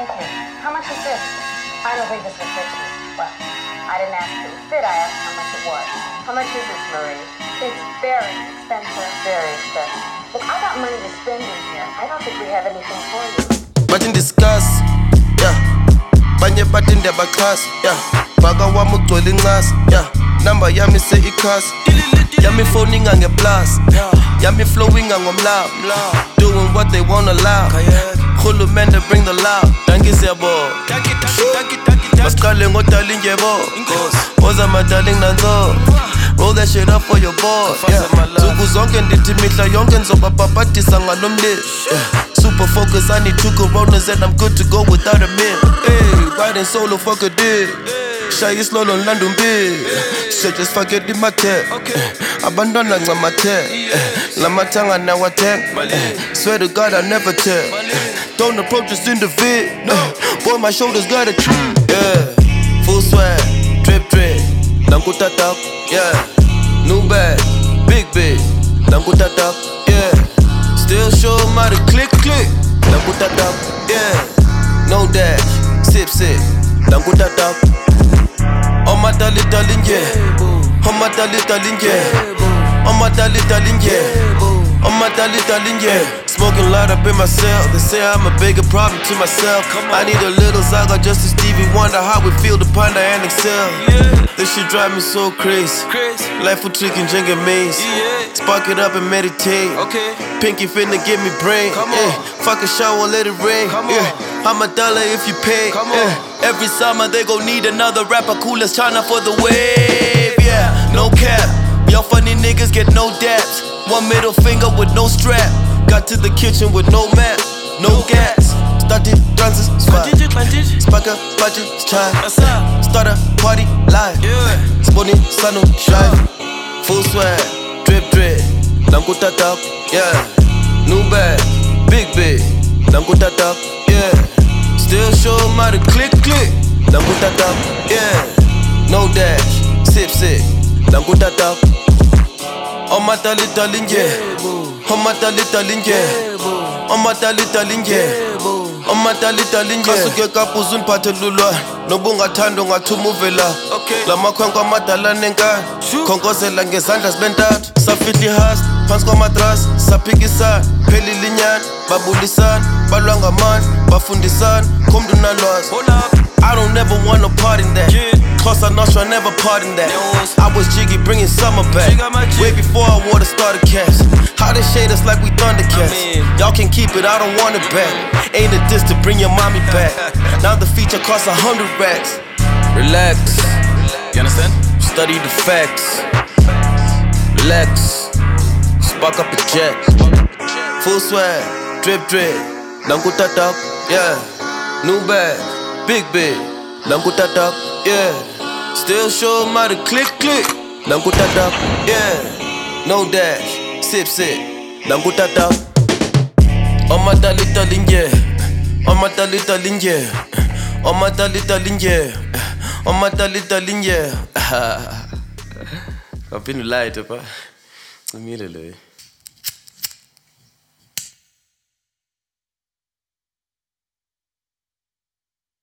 Thank you. How much is this? I don't think this will fit me. Well, I didn't ask if it would fit, I asked how much it was. How much is this, Marie? It's very expensive. Very expensive. Look, I got money to spend in here. I don't think we have anything for you. But in discuss, yeah. Banye but in the bakas, yeah. Baga wa mugcwele incasi, yeah. Number yami say ikhas. Yami phoning ange plus. Yami flowing angomlap. Doing what they wanna allow. Khulumende bring the loud. Danki siyabo. Maskale ngodala injebo. Oza madaling nanzo. Roll that shit up for your boy. Zuku zonke ndithi mihla yonke nzobababhadisa ngalo mlilo. Super focus, I need 2 Coronas and I'm good to go without a meal. Hey, riding solo, fuck a dick. Shy slow on London big. So just forget in my tech. Abandona ngama tech. Lamatanga now I tech. Swear to God I never tell. Don't approach us in the vid. Boy my shoulders got a yeah. Full swag, drip drip. Nanguta top, yeah. New bag, big big. Nanguta top, yeah. Still show them how to click click. Nanguta top, yeah. No dash, sip sip. Nanguta top. On my darling, yeah. On my darling, yeah. On my darling, yeah. On my darling, yeah. Smoking light up in my cell. They say I'm a bigger problem to myself. I need a little Zaga just to Stevie Wonder how we feel to ponder and excel. This shit drive me so crazy. Life for trick and jing and maze. Spark it up and meditate. Pinky finna give me brain. Fuck a shower, let it rain. I'm $1 if you pay. Every summer they gon' need another rapper cool as China for the wave. Yeah, no cap. Y'all funny niggas get no daps. One middle finger with no strap. Got to the kitchen with no map, no gas. Started dances, Spaka, budget, try. Start a party live. Spoonie, sanu, drive. Full swag, drip drip. Nanguta top, yeah. New bag, big big. Nanguta top, yeah. Still show them how to click click. Nanguta top, yeah. No dash, sip sip. Nanguta top. On my darling, yeah. On my darling, yeah. On my darling, yeah. On my darling, yeah. Kasuke kapuzu niphathe lulwa. Nobungathanda ungathuma uvela. Lamakhwenkwe amadala nenkani. Khonkozela ngezandla zibentathu. Safihla ihasi phansi kwamatras. Saphikisana phelile inyani. Babulisana balwa ngamandla. Bafundisana khomntu nalwazi. I don't ever want no part in that. Cause I know I never pardon that. I was jiggy bringing summer back. Way before I wore the starter caps. How they shade us like we Thundercats. Y'all can keep it, I don't want it back. Ain't a diss to bring your mommy back. Now the feature costs 100 racks. Relax. You understand? Study the facts. Relax. Spark up a jet. Full swag, drip drip. Nanguta top, yeah. New bag, big big. Nanguta top, yeah. Still show them how to click click. Nanguta top, yeah. No dash, sip sip. Nanguta top. On my darling, yeah. On my darling, yeah. On my darling, yeah. On my darling, yeah. I've been light, papa. Immediately.